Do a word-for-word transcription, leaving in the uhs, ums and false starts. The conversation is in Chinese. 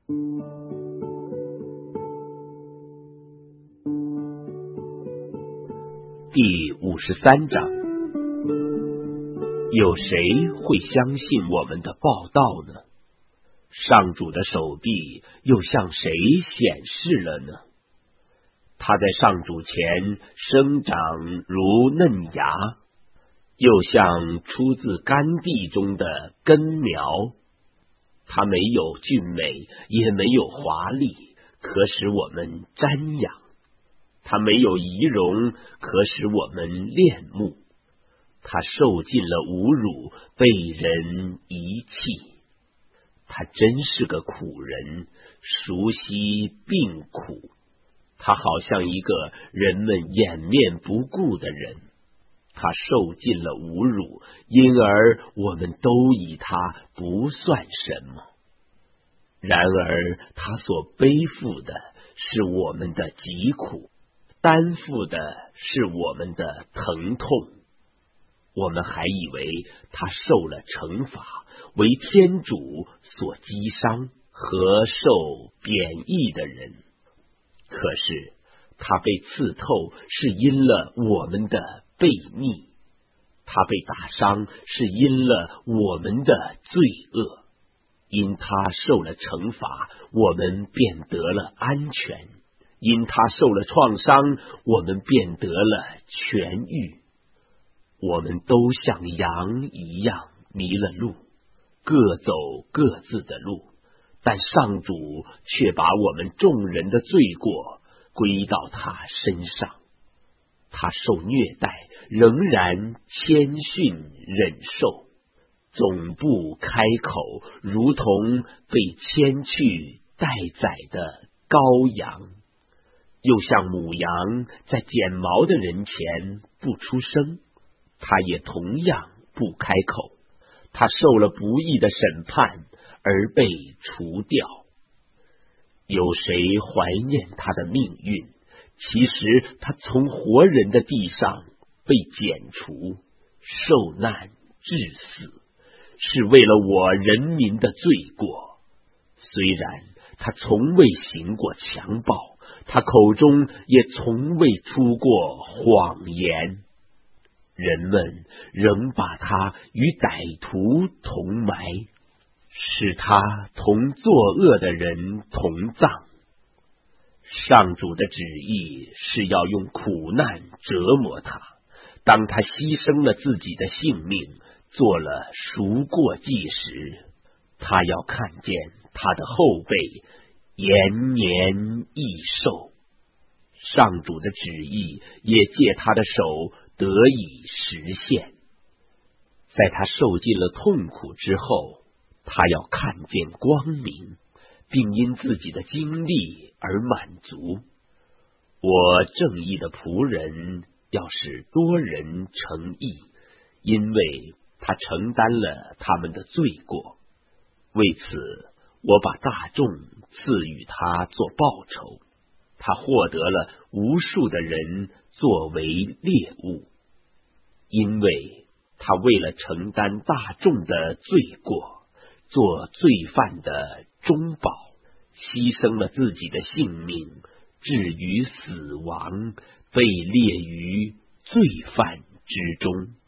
第五十三章，有谁会相信我们的报道呢？上主的手臂又向谁显示了呢？他在上主前生长如嫩芽，又像出自干地中的根苗。他没有俊美，也没有华丽，可使我们瞻仰；他没有仪容，可使我们恋慕。他受尽了侮辱，被人遗弃。他真是个苦人，熟悉病苦。他好像一个人们掩面不顾的人。他受尽了侮辱，因而我们都以他不算什么。然而他所背负的是我们的疾苦，担负的是我们的疼痛。我们还以为他受了惩罚，为天主所击伤和受贬义的人。可是他被刺透，是因了我们的悖逆；他被打伤，是因了我们的罪恶。因他受了惩罚，我们便得了安全；因他受了创伤，我们便得了痊愈。我们都像羊一样迷了路，各走各自的路，但上主却把我们众人的罪过归到他身上。他受虐待，仍然谦逊忍受，总不开口，如同被牵去待宰的羔羊，又像母羊在剪毛的人前不出声，他也同样不开口。他受了不义的审判，而被除掉。有谁怀念他的命运？其实他从活人的地上被剪除，受难致死，是为了我人民的罪过。虽然他从未行过强暴，他口中也从未出过谎言。人们仍把他与歹徒同埋，使他同作恶的人同葬。上主的旨意是要用苦难折磨他，当他牺牲了自己的性命，做了赎过祭时，他要看见他的后辈延年益寿。上主的旨意也借他的手得以实现。在他受尽了痛苦之后，他要看见光明，并因自己的经历而满足。我正义的仆人要使多人成义，因为他承担了他们的罪过。为此，我把大众赐予他做报酬，他获得了无数的人作为猎物，因为他为了承担大众的罪过，做罪犯的中保，牺牲了自己的性命，至于死亡，被列于罪犯之中。